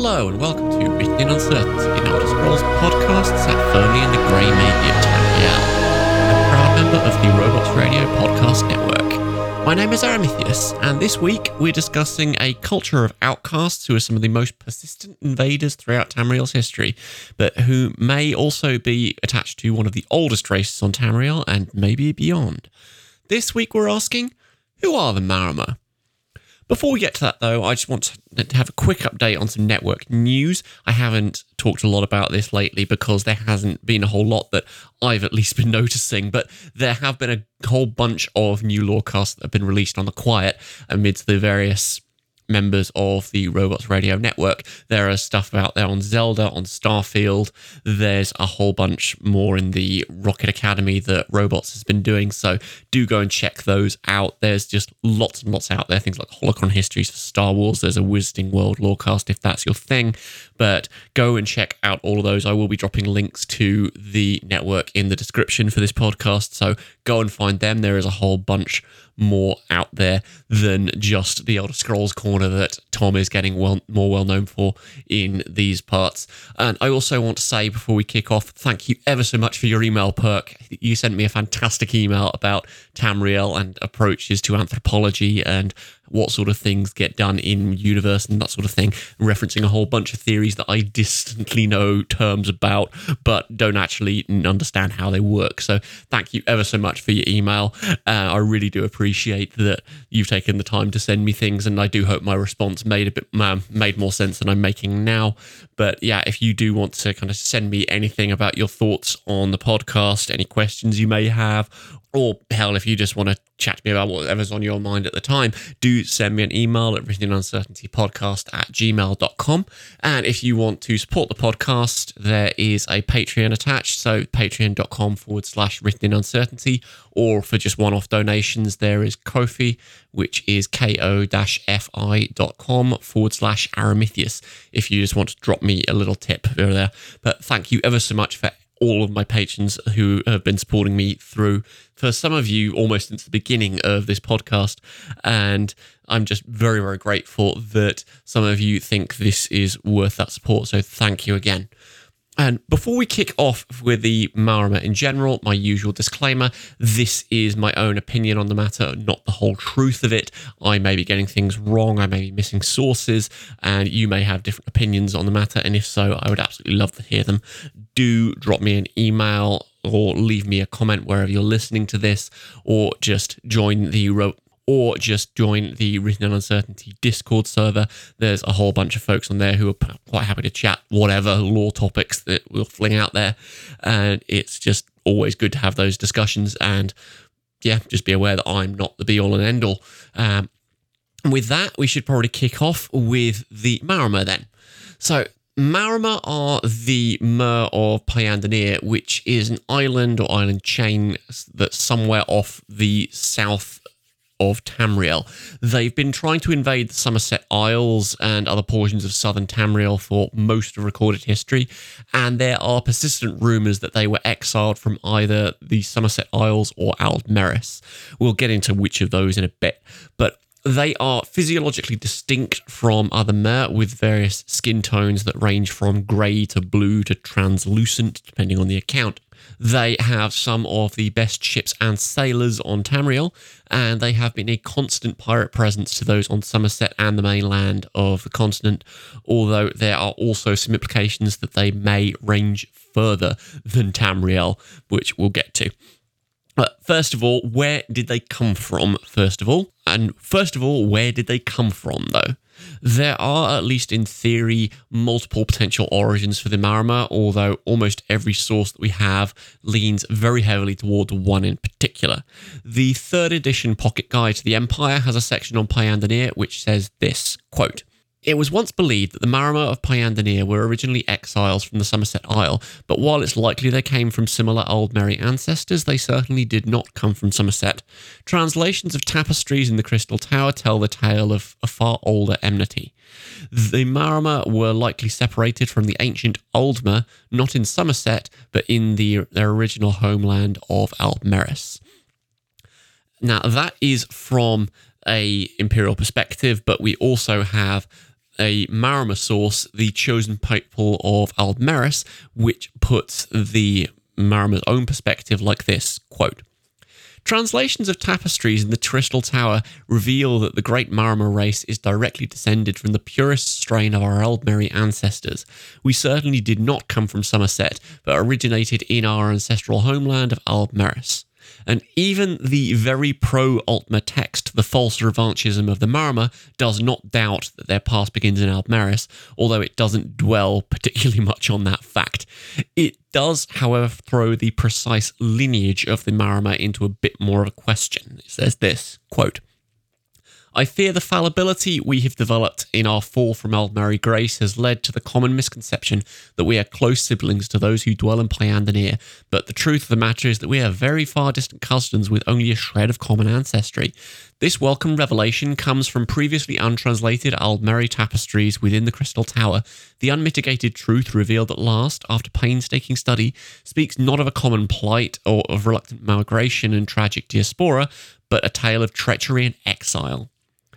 Hello and welcome to Written in Uncertainty, an Elder Scrolls podcast set firmly in the Greymaid of Tamriel, a proud member of the Robots Radio podcast network. My name is Aramithius, and this week we're discussing a culture of outcasts who are some of the most persistent invaders throughout Tamriel's history, but who may also be attached to one of the oldest races on Tamriel and maybe beyond. This week we're asking, who are the Marama? Before we get to that, though, I just want to have a quick update on some network news. I haven't talked a lot about this lately because there hasn't been a whole lot that I've at least been noticing, but there have been a whole bunch of new lorecasts that have been released on the quiet amidst the various members of the Robots Radio network. There is stuff out there on Zelda, on Starfield. There's a whole bunch more in the Rocket Academy that Robots has been doing, so do go and check those out. There's just lots and lots out there, things like Holocron Histories for Star Wars. There's a Wizarding World lorecast if that's your thing, but go and check out all of those. I will be dropping links to the network in the description for this podcast, so go and find them. There is a whole bunch more out there than just the Elder Scrolls corner that Tom is getting more well known for in these parts. And I also want to say before we kick off, thank you ever so much for your email, Perk. You sent me a fantastic email about Tamriel and approaches to anthropology and what sort of things get done in universe and that sort of thing, referencing a whole bunch of theories that I distantly know terms about, but don't actually understand how they work. So thank you ever so much for your email. I really do appreciate that you've taken the time to send me things, and I do hope my response made more sense than I'm making now. But yeah, if you do want to kind of send me anything about your thoughts on the podcast, any questions you may have, or hell, if you just want to chat to me about whatever's on your mind at the time, do send me an email at writtenuncertaintypodcast@gmail.com. And if you want to support the podcast, there is a Patreon attached, so patreon.com/writtenuncertainty, or for just one-off donations, there is Ko-fi, which is ko-fi.com/Aramithius, if you just want to drop me a little tip over there. But thank you ever so much for all of my patrons who have been supporting me through, for some of you, almost since the beginning of this podcast. And I'm just very, very grateful that some of you think this is worth that support. So thank you again. And before we kick off with the Marama in general, my usual disclaimer, this is my own opinion on the matter, not the whole truth of it. I may be getting things wrong, I may be missing sources, and you may have different opinions on the matter, and if so, I would absolutely love to hear them. Do drop me an email or leave me a comment wherever you're listening to this, or just join the Written in Uncertainty Discord server. There's a whole bunch of folks on there who are quite happy to chat whatever lore topics that we'll fling out there. And it's just always good to have those discussions. And yeah, just be aware that I'm not the be-all and end-all. With that, we should probably kick off with the Marama then. So Marama are the Mer of Payandanir, which is an island or island chain that's somewhere off the south of Tamriel. They've been trying to invade the Somerset Isles and other portions of southern Tamriel for most of recorded history, and there are persistent rumours that they were exiled from either the Somerset Isles or Aldmeris. We'll get into which of those in a bit, but they are physiologically distinct from other Mer, with various skin tones that range from grey to blue to translucent, depending on the account. They have some of the best ships and sailors on Tamriel, and they have been a constant pirate presence to those on Somerset and the mainland of the continent, although there are also some implications that they may range further than Tamriel, which we'll get to. First of all, where did they come from, And first of all, where did they come from, though? There are, at least in theory, multiple potential origins for the Marama, although almost every source that we have leans very heavily toward one in particular. The 3rd edition Pocket Guide to the Empire has a section on Payandanir which says this, quote, "It was once believed that the Marama of Payandanir were originally exiles from the Somerset Isle, but while it's likely they came from similar Aldmeri ancestors, they certainly did not come from Somerset. Translations of tapestries in the Crystal Tower tell the tale of a far older enmity. The Marama were likely separated from the ancient Aldmer, not in Somerset, but in their original homeland of Aldmeris." Now, that is from a imperial perspective, but we also have a Marama source, The Chosen People of Aldmeris, which puts the Marama's own perspective like this, quote, "Translations of tapestries in the Crystal Tower reveal that the great Marama race is directly descended from the purest strain of our Aldmeri ancestors. We certainly did not come from Somerset, but originated in our ancestral homeland of Aldmeris. And even the very pro-Altmer text, The False Revanchism of the Marama, does not doubt that their past begins in Aldmeris, although it doesn't dwell particularly much on that fact. It does, however, throw the precise lineage of the Marama into a bit more of a question. It says this, quote, I fear the fallibility we have developed in our fall from Aldmeri grace has led to the common misconception that we are close siblings to those who dwell in Playandania, but the truth of the matter is that we are very far distant cousins with only a shred of common ancestry. This welcome revelation comes from previously untranslated Aldmeri tapestries within the Crystal Tower. The unmitigated truth revealed at last, after painstaking study, speaks not of a common plight or of reluctant migration and tragic diaspora, but a tale of treachery and exile.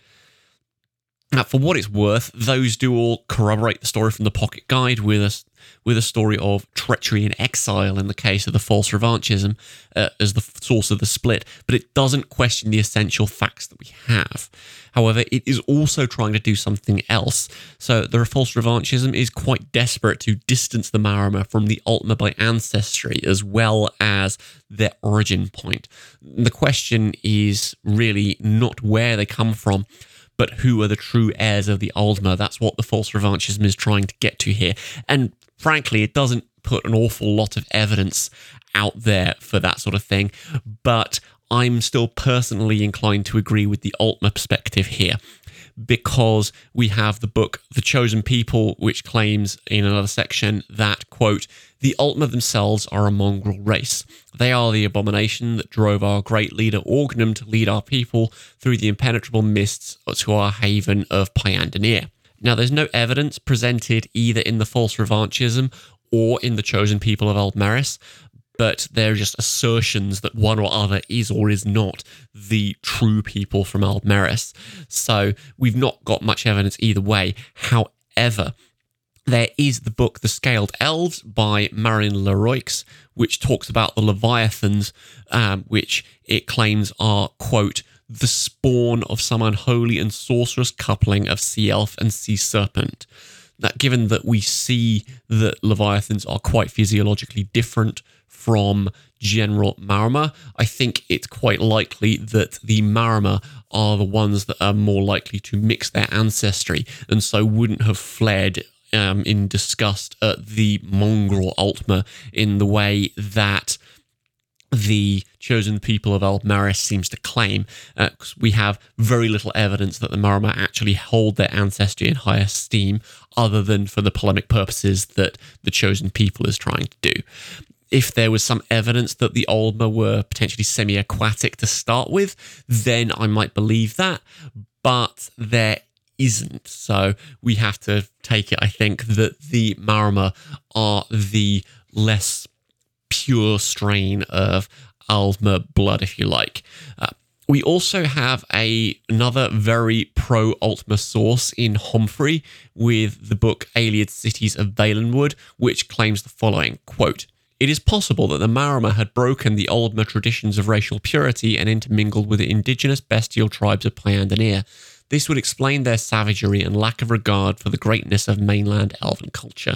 Now, for what it's worth, those do all corroborate the story from the Pocket Guide with a story of treachery and exile in the case of the false revanchism as the source of the split, but it doesn't question the essential facts that we have. However, it is also trying to do something else. So the false revanchism is quite desperate to distance the Marama from the Altmer by ancestry as well as their origin point. The question is really not where they come from, but who are the true heirs of the Aldmer. That's what the false revanchism is trying to get to here. And frankly, it doesn't put an awful lot of evidence out there for that sort of thing, but I'm still personally inclined to agree with the Altmer perspective here, because we have the book The Chosen People, which claims in another section that, quote, the Altmer themselves are a mongrel race. They are the abomination that drove our great leader Orgnum to lead our people through the impenetrable mists to our haven of Pyandanir. Now, there's no evidence presented either in the false revanchism or in the Chosen People of Aldmeris, but they're just assertions that one or other is or is not the true people from Aldmeris. So we've not got much evidence either way. However, there is the book The Scaled Elves by Marin Leroix, which talks about the Leviathans, which it claims are, quote, the spawn of some unholy and sorcerous coupling of sea elf and sea serpent. That given that we see that Leviathans are quite physiologically different from general Marama, I think it's quite likely that the Marama are the ones that are more likely to mix their ancestry and so wouldn't have fled in disgust at the mongrel Altmer in the way that the Chosen People of Aldmeris seems to claim. We have very little evidence that the Marama actually hold their ancestry in high esteem, other than for the polemic purposes that the Chosen People is trying to do. If there was some evidence that the Aldmer were potentially semi-aquatic to start with, then I might believe that, but there isn't. So we have to take it, I think, that the Marama are the less pure strain of Aldmer blood, if you like. We also have another very pro-Altmer source in Humphrey with the book Alien Cities of Valenwood, which claims the following, quote, it is possible that the Marama had broken the Aldmer traditions of racial purity and intermingled with the indigenous bestial tribes of Pyandanir. This would explain their savagery and lack of regard for the greatness of mainland elven culture.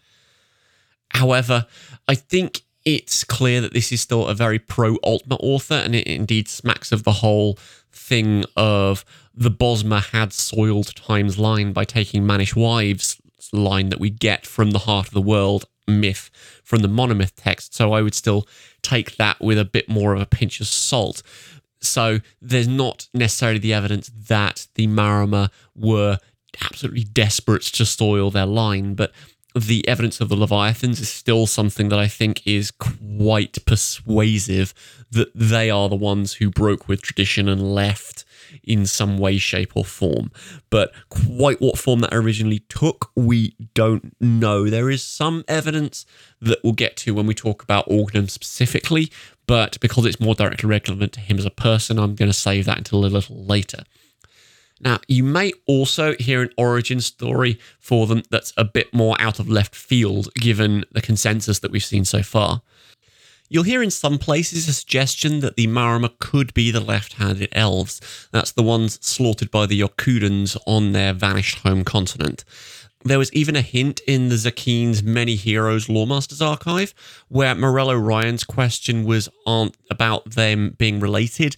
However, I think it's clear that this is still a very pro-Altmer author, and it indeed smacks of the whole thing of the Bosmer had soiled Time's line by taking Manish Wives' line that we get from the Heart of the World myth from the monomyth text, so I would still take that with a bit more of a pinch of salt. So there's not necessarily the evidence that the Marama were absolutely desperate to soil their line, but the evidence of the Leviathans is still something that I think is quite persuasive that they are the ones who broke with tradition and left in some way, shape or form. But quite what form that originally took, we don't know. There is some evidence that we'll get to when we talk about Orgnum specifically, but because it's more directly relevant to him as a person, I'm going to save that until a little later. Now, you may also hear an origin story for them that's a bit more out of left field, given the consensus that we've seen so far. You'll hear in some places a suggestion that the Marama could be the left-handed elves. That's the ones slaughtered by the Yokudans on their vanished home continent. There was even a hint in the Zakin's Many Heroes Loremasters archive, where Morello Ryan's question was about them being related,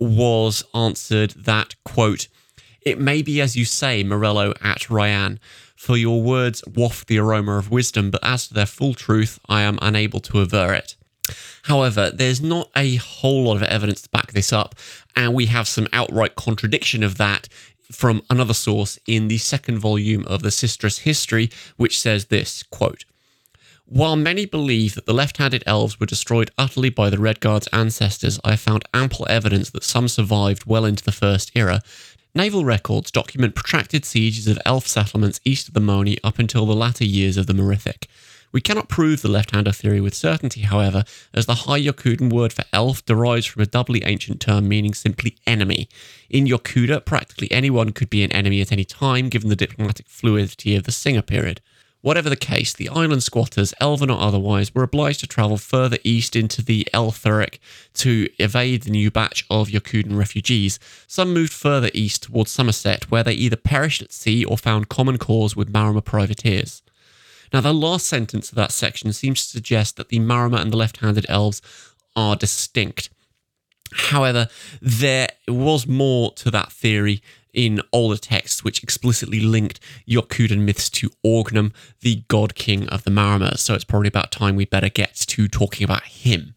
was answered that, quote, "It may be as you say, Morello at Ryan, for your words waft the aroma of wisdom, but as to their full truth, I am unable to aver it." However, there's not a whole lot of evidence to back this up, and we have some outright contradiction of that from another source in the second volume of the Sisters History, which says this, quote, "While many believe that the left-handed elves were destroyed utterly by the Redguard's ancestors, I have found ample evidence that some survived well into the First Era. Naval records document protracted sieges of elf settlements east of the Moni up until the latter years of the Merithic. We cannot prove the left-hander theory with certainty, however, as the High Yokudan word for elf derives from a doubly ancient term meaning simply enemy. In Yokuda, practically anyone could be an enemy at any time, given the diplomatic fluidity of the Singer period. Whatever the case, the island squatters, elven or otherwise, were obliged to travel further east into the Elthuric to evade the new batch of Yokudan refugees. Some moved further east towards Somerset, where they either perished at sea or found common cause with Marama privateers." Now, the last sentence of that section seems to suggest that the Marama and the left-handed elves are distinct. However, there was more to that theory in older texts which explicitly linked Yokudan myths to Orgnum, the god king of the Marama, so it's probably about time we better get to talking about him.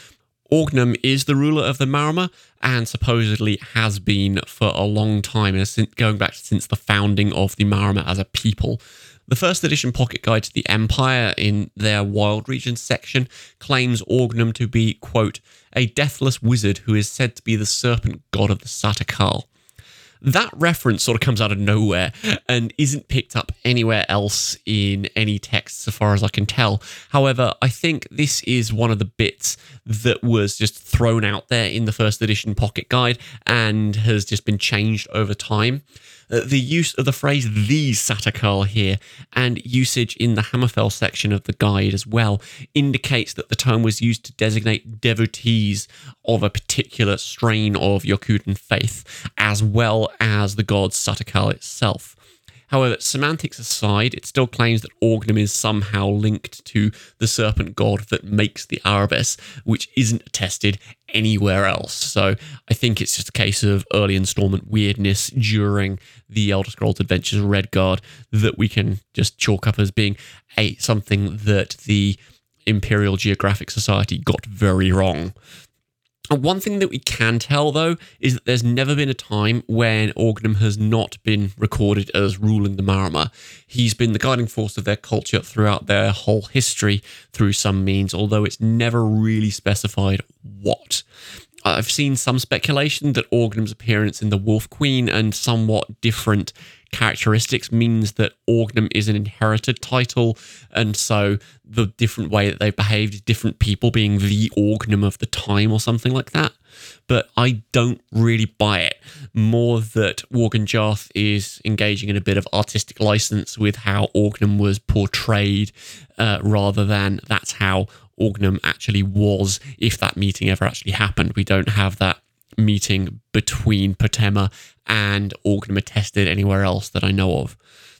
Orgnum is the ruler of the Marama and supposedly has been for a long time, going back since the founding of the Marama as a people. The first edition pocket guide to the Empire in their Wild Regions section claims Orgnum to be, quote, "a deathless wizard who is said to be the serpent god of the Satakal." That reference sort of comes out of nowhere and isn't picked up anywhere else in any text so far as I can tell. However, I think this is one of the bits that was just thrown out there in the first edition pocket guide and has just been changed over time. The use of the phrase "the Satakal" here and usage in the Hammerfell section of the guide as well indicates that the term was used to designate devotees of a particular strain of Yokudan faith, as well as the god Satakal itself. However, semantics aside, it still claims that Orgnum is somehow linked to the serpent god that makes the Arabes, which isn't attested anywhere else. So I think it's just a case of early installment weirdness during the Elder Scrolls Adventures Redguard that we can just chalk up as being something that the Imperial Geographic Society got very wrong. And one thing that we can tell, though, is that there's never been a time when Orgnum has not been recorded as ruling the Marama. He's been the guiding force of their culture throughout their whole history through some means, although it's never really specified what. I've seen some speculation that Orgnum's appearance in The Wolf Queen and somewhat different characteristics means that Orgnum is an inherited title, and so the different way that they've behaved is different people being the Orgnum of the time or something like that. But I don't really buy it. More that Worgen Jarth is engaging in a bit of artistic license with how Orgnum was portrayed, rather than that's how Orgnum actually was, if that meeting ever actually happened. We don't have that meeting between Potema and Orgnum attested anywhere else that I know of.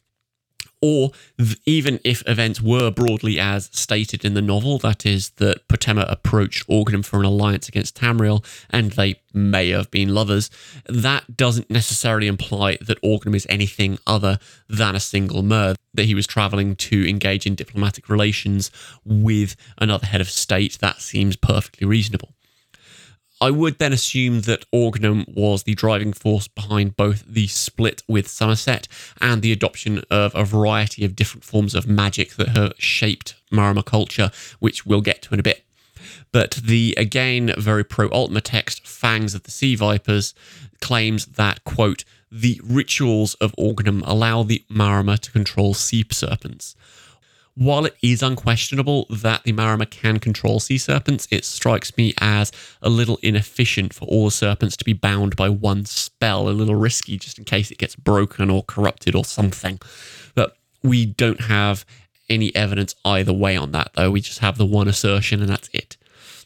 Or even if events were broadly as stated in the novel, that is, that Potema approached Orgnum for an alliance against Tamriel, and they may have been lovers, that doesn't necessarily imply that Orgnum is anything other than a single mer, that he was travelling to engage in diplomatic relations with another head of state. That seems perfectly reasonable. I would then assume that Orgnum was the driving force behind both the split with Somerset and the adoption of a variety of different forms of magic that have shaped Marama culture, which we'll get to in a bit. But the, again, very pro-Ultima text, Fangs of the Sea Vipers, claims that, quote, "the rituals of Orgnum allow the Marama to control sea serpents. While it is unquestionable that the Marama can control sea serpents, it strikes me as a little inefficient for all the serpents to be bound by one spell, a little risky just in case it gets broken or corrupted or something. But we don't have any evidence either way on that, though. We just have the one assertion and that's it.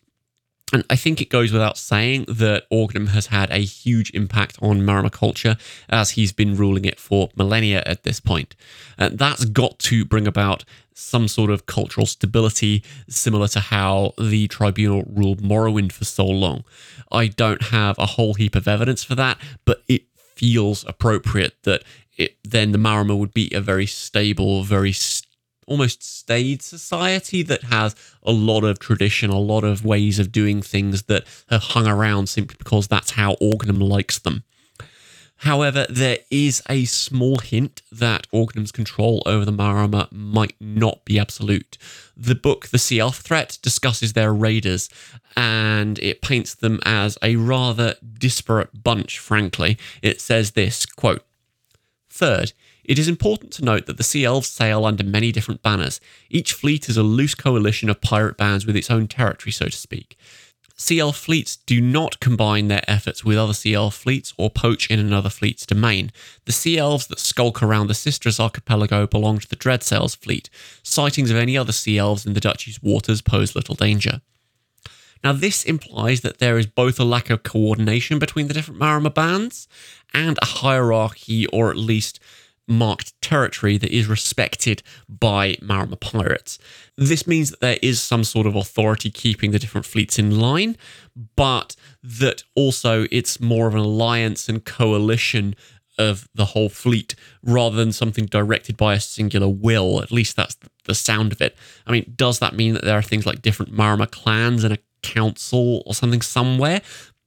And I think it goes without saying that Orgnum has had a huge impact on Marama culture as he's been ruling it for millennia at this point. That's got to bring about some sort of cultural stability similar to how the tribunal ruled Morrowind for so long. I don't have a whole heap of evidence for that, but it feels appropriate that then the Marama would be a very stable, almost staid society that has a lot of tradition, a lot of ways of doing things that have hung around simply because that's how Orgnum likes them. However, there is a small hint that Orgnum's control over the Marama might not be absolute. The book, The Sea Elf Threat, discusses their raiders, and it paints them as a rather disparate bunch, frankly. It says this, quote, "Third, it is important to note that the Sea Elves sail under many different banners. Each fleet is a loose coalition of pirate bands with its own territory, so to speak. Sea Elf fleets do not combine their efforts with other Sea Elf fleets or poach in another fleet's domain. The Sea Elves that skulk around the Sisters Archipelago belong to the Dreadsails fleet. Sightings of any other Sea Elves in the Duchy's waters pose little danger." Now, this implies that there is both a lack of coordination between the different Marama bands and a hierarchy, or at least marked territory, that is respected by Marama pirates. This means that there is some sort of authority keeping the different fleets in line, but that also it's more of an alliance and coalition of the whole fleet rather than something directed by a singular will. At least that's the sound of it. I mean, does that mean that there are things like different Marama clans and a council or something somewhere?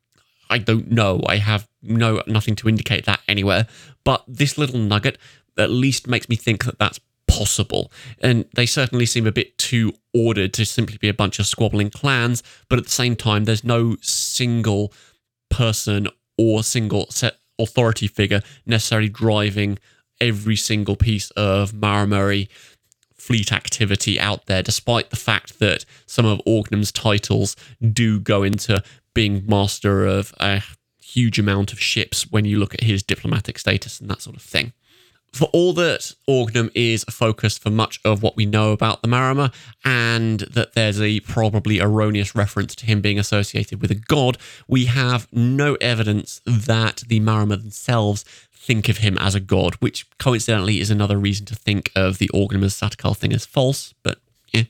I don't know. I have nothing to indicate that anywhere. But this little nugget at least makes me think that that's possible. And they certainly seem a bit too ordered to simply be a bunch of squabbling clans. But at the same time, there's no single person or single set authority figure necessarily driving every single piece of Maramuri fleet activity out there, despite the fact that some of Orgnum's titles do go into being master of a huge amount of ships when you look at his diplomatic status and that sort of thing. For all that Orgnum is a focus for much of what we know about the Marama, and that there's a probably erroneous reference to him being associated with a god, we have no evidence that the Marama themselves think of him as a god, which coincidentally is another reason to think of the Orgnum as Satakal thing as false, but yeah.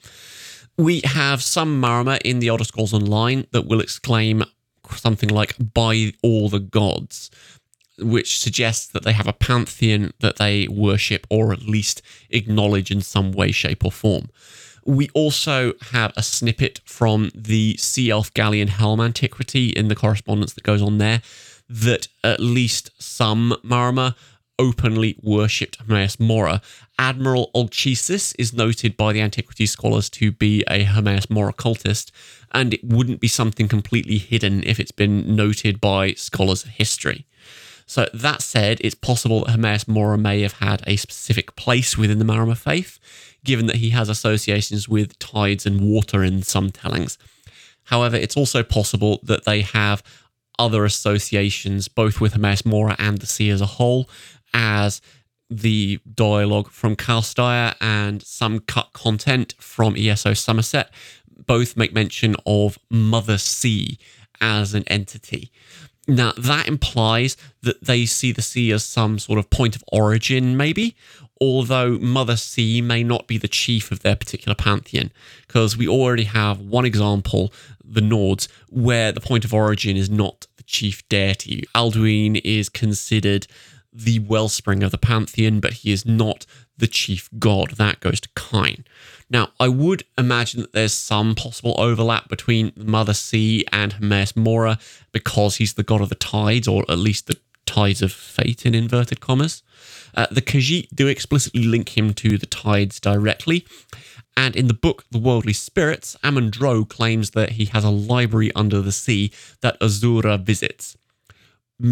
We have some Marama in the Elder Scrolls Online that will exclaim something like, "by all the gods," which suggests that they have a pantheon that they worship or at least acknowledge in some way, shape or form. We also have a snippet from the Sea Elf Galleon Helm Antiquity in the correspondence that goes on there, that at least some Marama openly worshipped Hermaeus Mora. Admiral Olchesis is noted by the antiquities scholars to be a Hermaeus Mora cultist, and it wouldn't be something completely hidden if it's been noted by scholars of history. So that said, it's possible that Hermaeus Mora may have had a specific place within the Marama faith, given that he has associations with tides and water in some tellings. However, it's also possible that they have other associations, both with Hermaeus Mora and the sea as a whole, as the dialogue from Kalstyre and some cut content from ESO Somerset both make mention of Mother Sea as an entity. Now, that implies that they see the sea as some sort of point of origin, maybe, although Mother Sea may not be the chief of their particular pantheon, because we already have one example, the Nords, where the point of origin is not the chief deity. Alduin is considered the wellspring of the pantheon, but he is not the chief god. That goes to Kine. Now, I would imagine that there's some possible overlap between Mother Sea and Hermaeus Mora because he's the god of the tides, or at least the tides of fate in inverted commas. The Khajiit do explicitly link him to the tides directly, and in the book The Worldly Spirits, Amon-Dro claims that he has a library under the sea that Azura visits.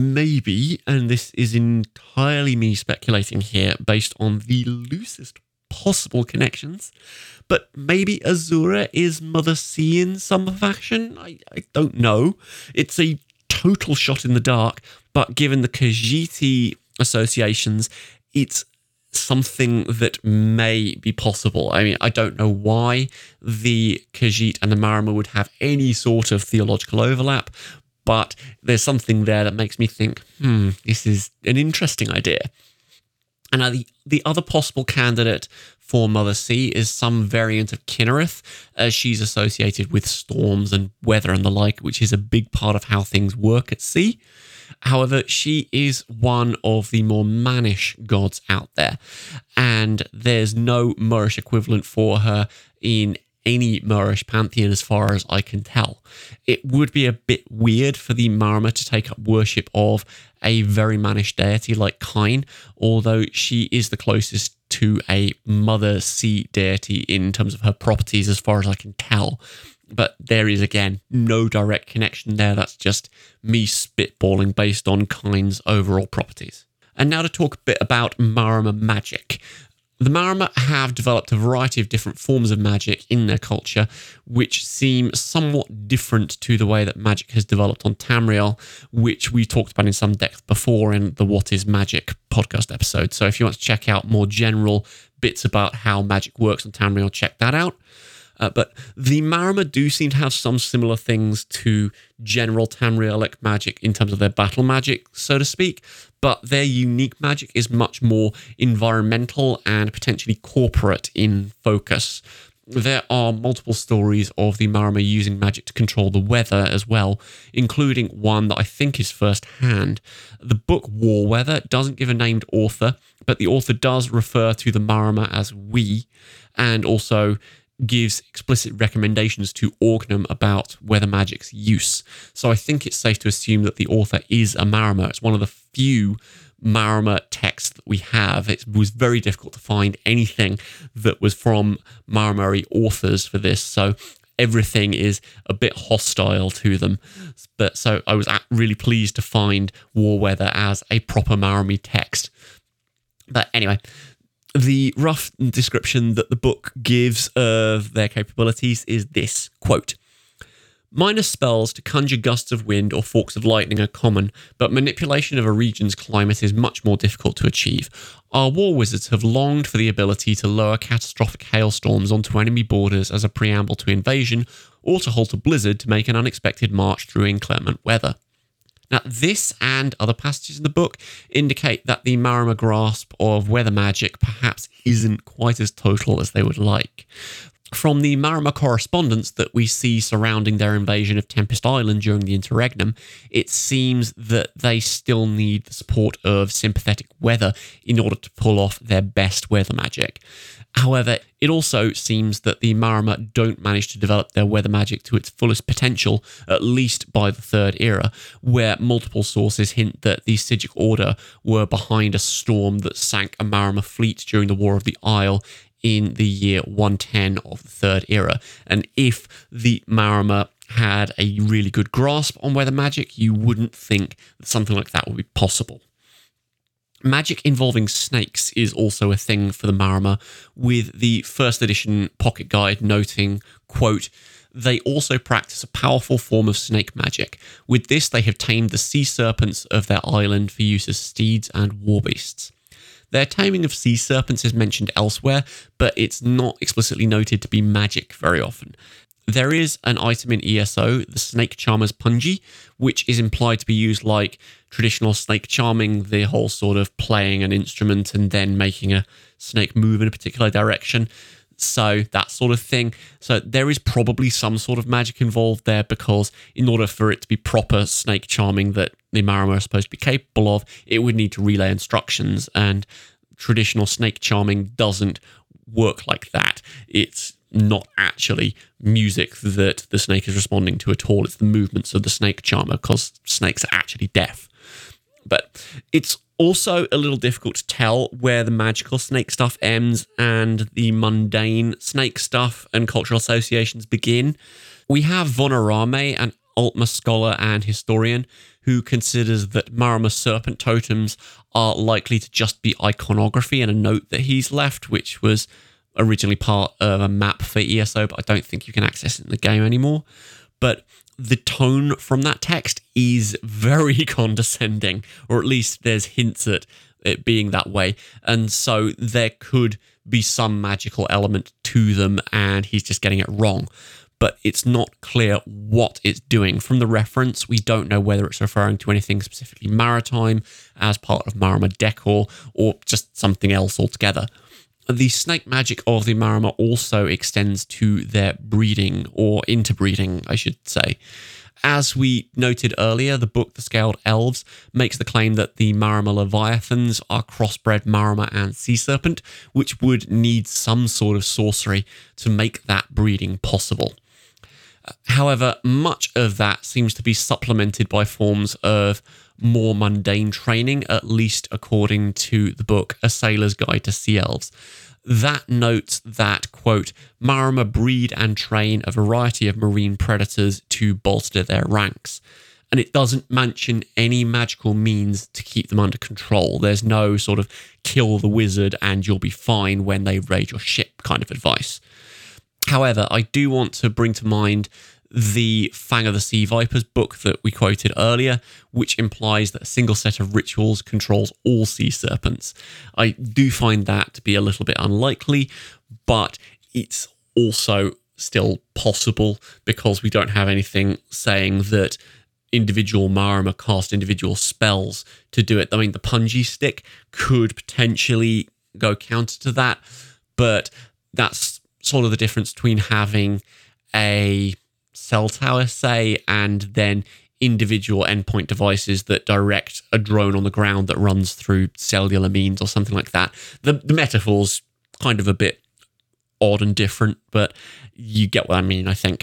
Maybe, and this is entirely me speculating here based on the loosest possible connections. But maybe Azura is Mother C in some fashion? I don't know. It's a total shot in the dark, but given the Khajiit associations, it's something that may be possible. I mean, I don't know why the Khajiit and the Marama would have any sort of theological overlap, but there's something there that makes me think, this is an interesting idea. And now the other possible candidate for Mother C is some variant of Kinnereth, as she's associated with storms and weather and the like, which is a big part of how things work at sea. However, she is one of the more mannish gods out there, and there's no Moorish equivalent for her in any Moorish pantheon as far as I can tell. It would be a bit weird for the Marama to take up worship of a very mannish deity like Kine, although she is the closest to a Mother Sea deity in terms of her properties as far as I can tell. But there is, again, no direct connection there. That's just me spitballing based on Kine's overall properties. And now to talk a bit about Marama magic. The Marama have developed a variety of different forms of magic in their culture, which seem somewhat different to the way that magic has developed on Tamriel, which we talked about in some depth before in the What is Magic podcast episode. So if you want to check out more general bits about how magic works on Tamriel, check that out. But the Marama do seem to have some similar things to general Tamrielic magic in terms of their battle magic, so to speak, but their unique magic is much more environmental and potentially corporate in focus. There are multiple stories of the Marama using magic to control the weather as well, including one that I think is first-hand. The book War Weather doesn't give a named author, but the author does refer to the Marama as we, and also gives explicit recommendations to Orgnum about weather magic's use. So I think it's safe to assume that the author is a Marama. It's one of the few Marama texts that we have. It was very difficult to find anything that was from Maramari authors for this, so everything is a bit hostile to them. But so I was really pleased to find War Weather as a proper Marami text. But anyway, the rough description that the book gives of their capabilities is this, quote, "Minor spells to conjure gusts of wind or forks of lightning are common, but manipulation of a region's climate is much more difficult to achieve. Our war wizards have longed for the ability to lower catastrophic hailstorms onto enemy borders as a preamble to invasion, or to halt a blizzard to make an unexpected march through inclement weather." Now, this and other passages in the book indicate that the Marama grasp of weather magic perhaps isn't quite as total as they would like. From the Marama correspondence that we see surrounding their invasion of Tempest Island during the interregnum, it seems that they still need the support of sympathetic weather in order to pull off their best weather magic. However, it also seems that the Marama don't manage to develop their weather magic to its fullest potential, at least by the Third Era, where multiple sources hint that the Psijic Order were behind a storm that sank a Marama fleet during the War of the Isle in the year 110 of the Third Era. And if the Marama had a really good grasp on weather magic, you wouldn't think that something like that would be possible. Magic involving snakes is also a thing for the Marama, with the first edition pocket guide noting, quote, "They also practice a powerful form of snake magic. With this, they have tamed the sea serpents of their island for use as steeds and war beasts." Their taming of sea serpents is mentioned elsewhere, but it's not explicitly noted to be magic very often. There is an item in ESO, the Snake Charmer's Punji, which is implied to be used like traditional snake charming, the whole sort of playing an instrument and then making a snake move in a particular direction. So that sort of thing. So there is probably some sort of magic involved there, because in order for it to be proper snake charming that the Marama are supposed to be capable of, it would need to relay instructions, and traditional snake charming doesn't work like that. It's not actually music that the snake is responding to at all. It's the movements of the snake charmer, because snakes are actually deaf. But it's also a little difficult to tell where the magical snake stuff ends and the mundane snake stuff and cultural associations begin. We have Von Arame, an Altma scholar and historian, who considers that Marama serpent totems are likely to just be iconography and a note that he's left, which was originally part of a map for ESO, but I don't think you can access it in the game anymore. But the tone from that text is very condescending, or at least there's hints at it being that way. And so there could be some magical element to them, and he's just getting it wrong. But it's not clear what it's doing. From the reference, we don't know whether it's referring to anything specifically maritime as part of Marama decor or just something else altogether. The snake magic of the Marama also extends to their breeding, or interbreeding, I should say. As we noted earlier, the book The Scaled Elves makes the claim that the Marama Leviathans are crossbred Marama and Sea Serpent, which would need some sort of sorcery to make that breeding possible. However, much of that seems to be supplemented by forms of more mundane training, at least according to the book A Sailor's Guide to Sea Elves. That notes that, quote, Marama breed and train a variety of marine predators to bolster their ranks. And it doesn't mention any magical means to keep them under control. There's no sort of kill the wizard and you'll be fine when they raid your ship kind of advice. However, I do want to bring to mind the Fang of the Sea Vipers book that we quoted earlier, which implies that a single set of rituals controls all sea serpents. I do find that to be a little bit unlikely, but it's also still possible because we don't have anything saying that individual Marama cast individual spells to do it. I mean, the Punji stick could potentially go counter to that, but that's sort of the difference between having a cell tower, say, and then individual endpoint devices that direct a drone on the ground that runs through cellular means or something like that. The metaphor's kind of a bit odd and different, but you get what I mean, I think.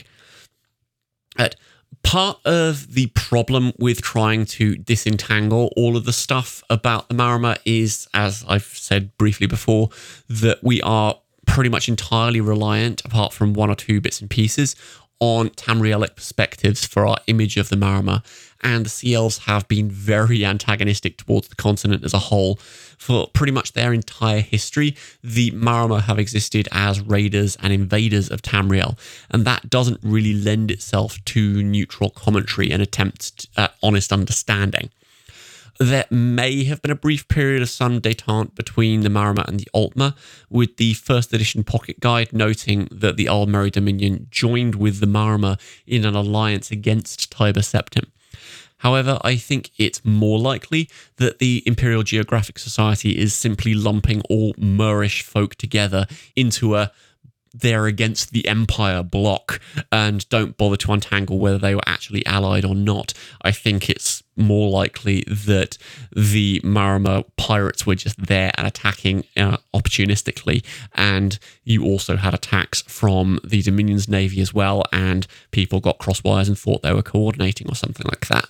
Part of the problem with trying to disentangle all of the stuff about the Marama is, as I've said briefly before, that we are pretty much entirely reliant, apart from one or two bits and pieces, on Tamrielic perspectives for our image of the Marama, and the Sea Elves have been very antagonistic towards the continent as a whole. For pretty much their entire history, the Marama have existed as raiders and invaders of Tamriel, and that doesn't really lend itself to neutral commentary and attempts at honest understanding. There may have been a brief period of some détente between the Marama and the Altmer, with the first edition pocket guide noting that the Aldmeri Dominion joined with the Marama in an alliance against Tiber Septim. However, I think it's more likely that the Imperial Geographic Society is simply lumping all Murish folk together into a they're against the Empire block and don't bother to untangle whether they were actually allied or not. I think it's more likely that the Marama pirates were just there and attacking opportunistically, and you also had attacks from the Dominion's navy as well, and people got crosswires and thought they were coordinating or something like that.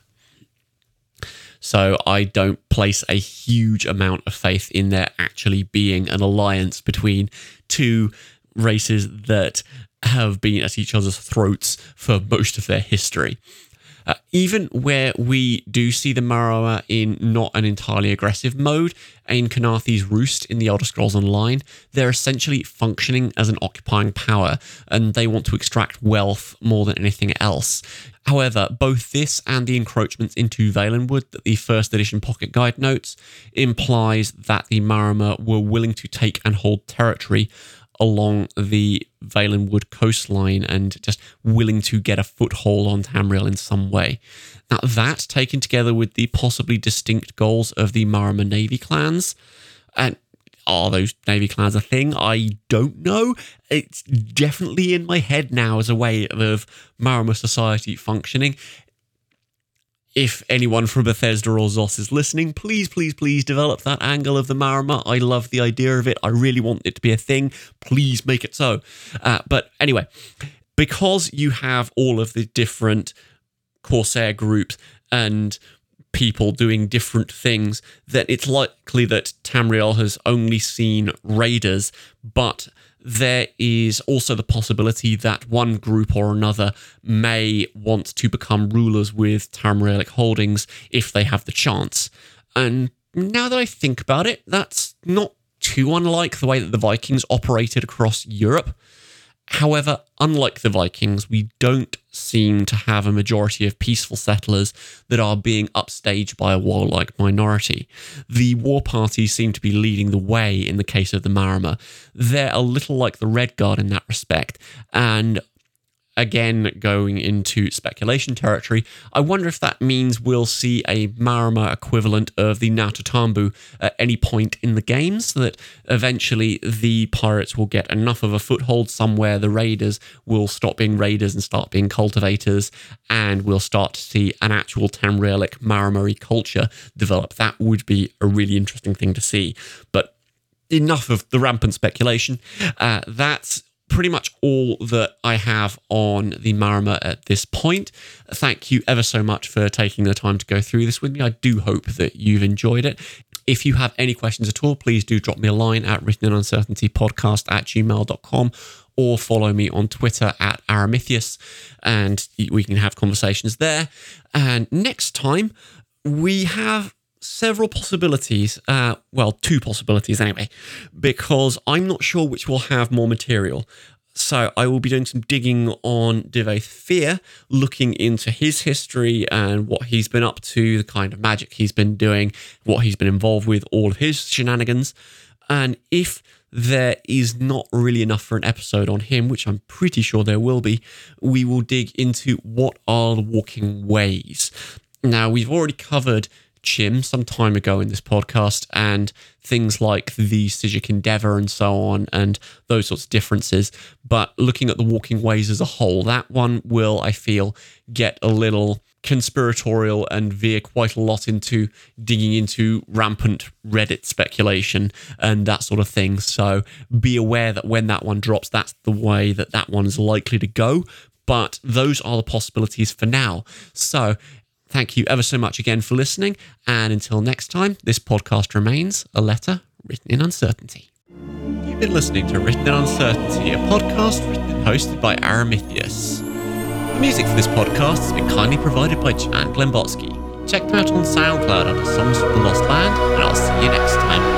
So I don't place a huge amount of faith in there actually being an alliance between two races that have been at each other's throats for most of their history. Even where we do see the Marama in not an entirely aggressive mode, in Kanathe's Roost in the Elder Scrolls Online, they're essentially functioning as an occupying power, and they want to extract wealth more than anything else. However, both this and the encroachments into Valenwood that the first edition pocket guide notes implies that the Marama were willing to take and hold territory along the Valenwood coastline and just willing to get a foothold on Tamriel in some way. Now that, taken together with the possibly distinct goals of the Marama Navy clans, and are those Navy clans a thing? I don't know. It's definitely in my head now as a way of Marama society functioning. If anyone from Bethesda or Zos is listening, please develop that angle of the Marama. I love the idea of it. I really want it to be a thing. Please make it so. But anyway, because you have all of the different Corsair groups and people doing different things, then it's likely that Tamriel has only seen raiders, but there is also the possibility that one group or another may want to become rulers with Tamrielic holdings if they have the chance. And now that I think about it, that's not too unlike the way that the Vikings operated across Europe. However, unlike the Vikings, we don't seem to have a majority of peaceful settlers that are being upstaged by a warlike minority. The war parties seem to be leading the way in the case of the Marama. They're a little like the Red Guard in that respect, and again, going into speculation territory, I wonder if that means we'll see a Marama equivalent of the Nautatambu at any point in the game, so that eventually the pirates will get enough of a foothold somewhere, the raiders will stop being raiders and start being cultivators, and we'll start to see an actual Tamrielic Marama culture develop. That would be a really interesting thing to see. But enough of the rampant speculation. That's pretty much all that I have on the Marama at this point. Thank you ever so much for taking the time to go through this with me. I do hope that you've enjoyed it. If you have any questions at all, please do drop me a line at writteninuncertaintypodcast@gmail.com or follow me on Twitter at Aramithius, and we can have conversations there. And next time, we have several possibilities, two possibilities anyway, because I'm not sure which will have more material. So I will be doing some digging on Diveth Fear, looking into his history and what he's been up to, the kind of magic he's been doing, what he's been involved with, all of his shenanigans. And if there is not really enough for an episode on him, which I'm pretty sure there will be, we will dig into what are the walking ways. Now, we've already covered Chim some time ago in this podcast, and things like the Psijic Endeavour and so on, and those sorts of differences. But looking at the walking ways as a whole, that one will, I feel, get a little conspiratorial and veer quite a lot into digging into rampant Reddit speculation and that sort of thing. So be aware that when that one drops, that's the way that that one's likely to go. But those are the possibilities for now. So thank you ever so much again for listening, and until next time, this podcast remains a letter written in uncertainty. You've been listening to Written in Uncertainty, a podcast written and hosted by Aramithius. The music for this podcast has been kindly provided by Jan Glembotsky. Check them out on SoundCloud under Songs from the Lost Land, and I'll see you next time.